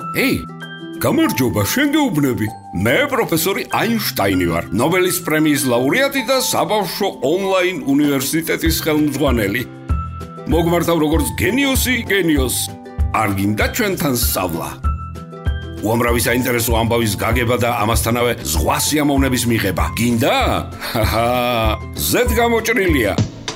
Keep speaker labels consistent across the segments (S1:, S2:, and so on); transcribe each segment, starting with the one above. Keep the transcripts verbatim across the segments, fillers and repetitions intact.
S1: Ei, გამარჯობა, შენ გეუბნები. მე პროფესორი აინშტაინი ვარ, ნობელის პრემიის ლაურეატი და საბავშვო ონლაინ უნივერსიტეტის ხელმძღვანელი. მოგმართავ როგორც გენიოსი, გენიოს. არ გინდა ჩვენთან სწავლა? უამრავი საინტერესო ამბავის გაგება და ამასთანავე ზღვა სიამოვნების მიღება. გინდა? ჰაჰა, ზედ გამოჭრილია.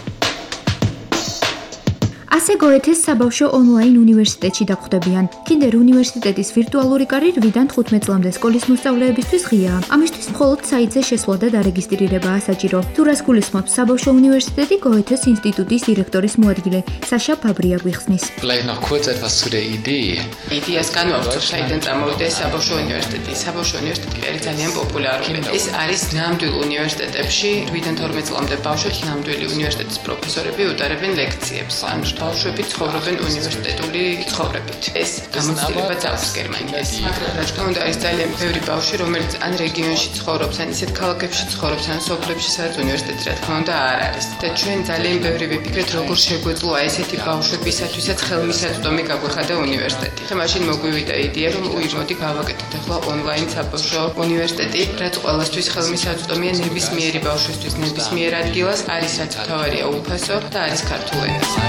S2: ასე გოეთეს საბავშვო ონლაინ უნივერსიტეტში დახვდებიან. კინდერ უნივერსიტეტის ვირტუალური კარი რვიდან თხუთმეტ წლამდე სკოლის მოსწავლეებისთვის ღიაა. ამისთვის მხოლოდ საიტზე შესვლა და დარეგისტრირებაა საჭირო. თუ რას გულისხმობს საბავშვო უნივერსიტეტი, გოეთეს ინსტიტუტის დირექტორის მოადგილე საშა ფაბრია გვიხსნის.
S3: Vielleicht noch kurz etwas zu der Idee.
S4: Ideas განვავრცობ, საიდან წამოვიდა საბავშვო უნივერსიტეტი. საბავშვო უნივერსიტეტი არის ძალიან პოპულარული. ეს არის ნამდვილ უნივერსიტეტებში რვიდან თორმეტ წლამდე ბავშვებს ნამდვილი უნივერსიტეტის პროფესორები უტარებენ ლექციებს. ბავშვები ცხოვრობენ უნივერსიტეტული ცხოვრებით. ეს გამოცდილება წავს გერმანიაში. მაგრამ რა თქმა უნდა არის ძალიან ბევრი ბავშვი, რომელიც ან რეგიონში ცხოვრობს, ან ისეთ ქალაქებში ცხოვრობს, ან სოფლებში, სადაც უნივერსიტეტი რა თქმა უნდა არ არის. და ჩვენ ძალიან ბევრი ვიფიქრეთ, როგორ შეგვეძლოა ესეთი ბავშვებისათვისაც ხელმისაწვდომი გაგვეხადა უნივერსიტეტი. და მაშინ მოგვივიდა იდეა, რომ უი მოდი გავაკეთოთ ახლა ონლაინ საბავშვო უნივერსიტეტი, რაც ყველასთვის ხელმისაწვდომია ნებისმიერი ბავშვისთვის, ნებისმიერ ადგილას, არის რაც მთავარია უფასო და არის ქართულ ენაზე.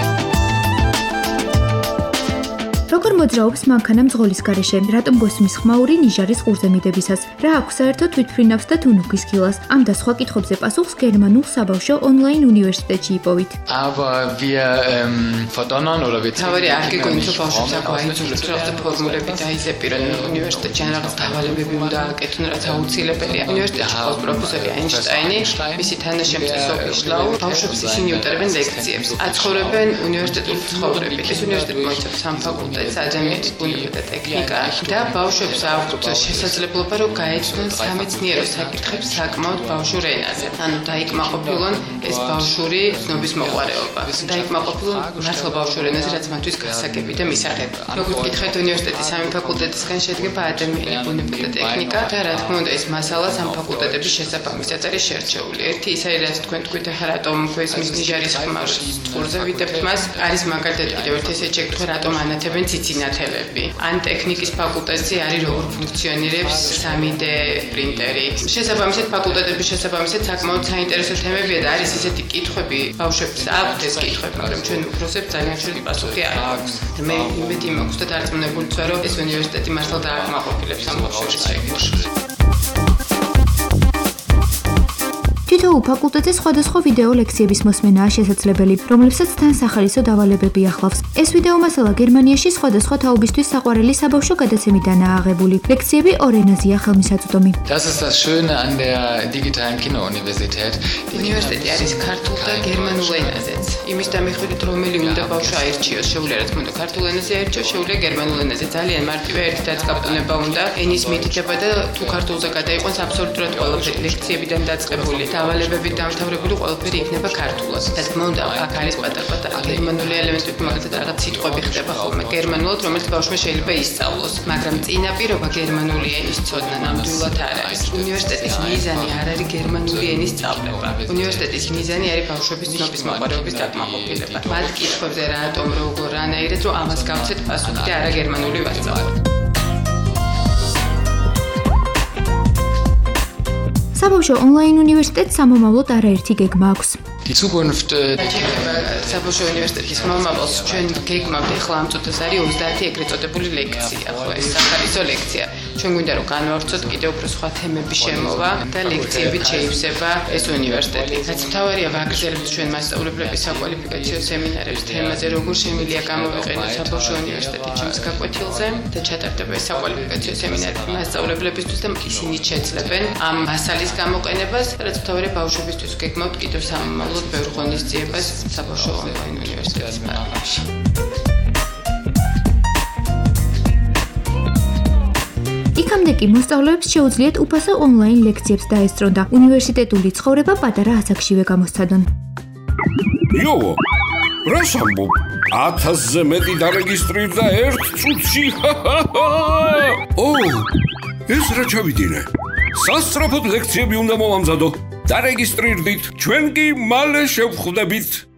S2: როგორ მოძრაობს მანქანა მძღოლის გარეშე, რატომ გოსმის ხმაური ნიჟარის ყურზე მიდებისას, რა აქვს საერთოდ თვითმფრინავს და თუნუქის კილას, ამ და სხვა კითხვებზე პასუხს გერმანულ საბავშვო ონლაინ უნივერსიტეტში იპოვით.
S3: Aber wir ähm, verdonnern oder wir
S4: თავარი არ გიგონით რომ ბავშვებს აღვაინძუროთ რაღაცა ფორმულები დაიზეპირონ უნივერსიტეტში ან რაღაც დავალებები უნდა აკეთონ, რაც აუცილებელია. უნივერსიტეტში ყავს პროფესორი აინშტაინი, მისი თანაშემწე სოფი შლაუ, ბავშვებს ისინი უტარებენ ლექციებს, აცხოვრებენ უნივერსიტეტული ცხოვრებით. ეს უნივერსიტეტი მოიცავს სამ ფაკულტეტს, ადამიანის ბუნება და ტექნიკა და ბავშვებს აქვთ შესაძლებლობა რომ გაეცნონ სამეცნიერო საკითხებს საკმაოდ ბავშვურ ენაზე. ანუ დაიკმაყოფილონ ეს ბავშვური ცნობის მოყვარეობა. დაიკმაყოფილონ მართლა ბავშვურ ენაზე, რაც მათთვის გასაგები და მისაღები. როგორც გითხარით, უნივერსიტეტის სამი ფაკულტეტისგან შედგება ადამიანი, ბუნება და ტექნიკა და რა თქმა უნდა ეს მასალა სამ ფაკულტეტების შესაბამისად არის შერჩეული. ერთი ის არის, რაც თქვენ თქვით, ახლა რატომ გესმის ნიჟარის ხმაურს წყურზე ვიდებთ მას, არის მაგალითად კიდევ ერთი ესე შეკითხვა, რატომ ანათებენ ციცინათელები. ან ტექნიკის ფაკულტეტზე არის როგორ ფუნქციონირებს სამი დე პრინტერი. შესაბამისად ფაკულტეტების შესაბამისად საკმაოდ საინტერესო თემებია და არის ისეთი კითხვები, ბავშვებს აქვთ ეს კითხვები, მაგრამ ჩვენ უფროსებს ძალიან ხშირად პასუხი არ აქვს. მე იმედი მაქვს და დარწმუნებული ვარ, რომ ეს უნივერსიტეტი მართლა დააკმაყოფილებს ამ ბავშვებს.
S2: თითოეულ ფაკულტეტზე სხვადასხვა ვიდეო ლექციების მოსმენაა შესაძლებელი, რომლებსაც თან სახალისო დავალებები ახლავს. ეს ვიდეო მასალა გერმანიაში სხვადასხვა თაობისთვის საყვარელი საბავშვო გადაცემიდანაა აღებული. ლექციები ორ ენაზეა ხელმისაწვდომი.
S3: Das ist das Schöne an der digitalen Kinderuniversität.
S4: უნივერსიტეტი არის ქართულ და გერმანულ ენაზეც. იმის დამიხვედრით, რომელი უნდა ბავშვი აირჩიოს, შეუძლია რა თქმა უნდა ქართულ ენაზე აირჩიოს, შეუძლია გერმანულ ენაზე. ძალიან მარტივია ერთი დაწკაპტუნება უნდა, ენის მითითება და თუ ქართულზე გადაიყვანს აბსოლუტურად ყველაფერი ლექციებიდან დაწყებული. დავალებებით დამთავრებული ყველაფერი იქნება ქართულად. რა თქმა უნდა, აქ არის პატარ-პატარა გერმანული ელემენტები, მაგალითად რაღაც სიტყვები ხდება ხოლმე გერმანულად, რომელიც ბავშვმა შეიძლება ისწავლოს, მაგრამ წინაპირობა გერმანული ენის ცოდნა ნამდვილად არ არის. უნივერსიტეტის მიზანი არ არის გერმანული ენის სწავლება. უნივერსიტეტის მიზანი არის ბავშვების ცნობის მოყვარეობის დაკმაყოფილება. მათ კითხვებზე რატომ, როგორ, რანაირად რომ ამას გავცეთ პასუხი და არა გერმანული ვასწავლოთ.
S2: საბავშვო ონლაინ უნივერსიტეტს სამომავლოდ არაერთი გეგმა აქვს.
S3: Die Zukunft
S4: საბავშვო უნივერსიტეტის მომავალს ჩვენ გეგმავთ ახლა ამ წუთას არის ოცდაათი ეგრეთ წოდებული ლექცია, ხო ეს სახალისო ლექცია. ჩვენ გვინდა რომ განვავრცოთ კიდევ უფრო სხვა თემების შემოვა და ლექციებით შეივსება ეს უნივერსიტეტი. რაც მთავარია ვაგრძელებთ ჩვენ მასწავლებლების საკვალიფიკაციო სემინარებს თემაზე როგორ შემიძლია გამოვიყენოთ საბავშვო უნივერსიტეტი ჩემს გაკვეთილზე და ჩატარდება ეს საკვალიფიკაციო სემინარები მასწავლებლებისთვის და ისინი შეძლებენ ამ მასალის გამოყენებას, რაც მთავარია ბავშვებისთვის გეგმავთ კიდევ სამომავლო ბევრ ღონისძიებას საბავშვო ონლაინ უნივერსიტეტის პარალელში.
S2: იქამდე კი მოსწავლეებს შეუძლიათ უფასო ონლაინ ლექციებს დაესწრონ და უნივერსიტეტული ცხოვრება პატარა ასაკშივე გამოსცადონ.
S1: იო, რას ამბობ? ათასზე მეტი დარეგისტრირდა ერთ წუთში. ო, ეს რა ჩავიდინე? სასწრაფოდ ლექციები უნდა მოვამზადო. დარეგისტრირდით, ჩვენ კი მალე შევხვდებით.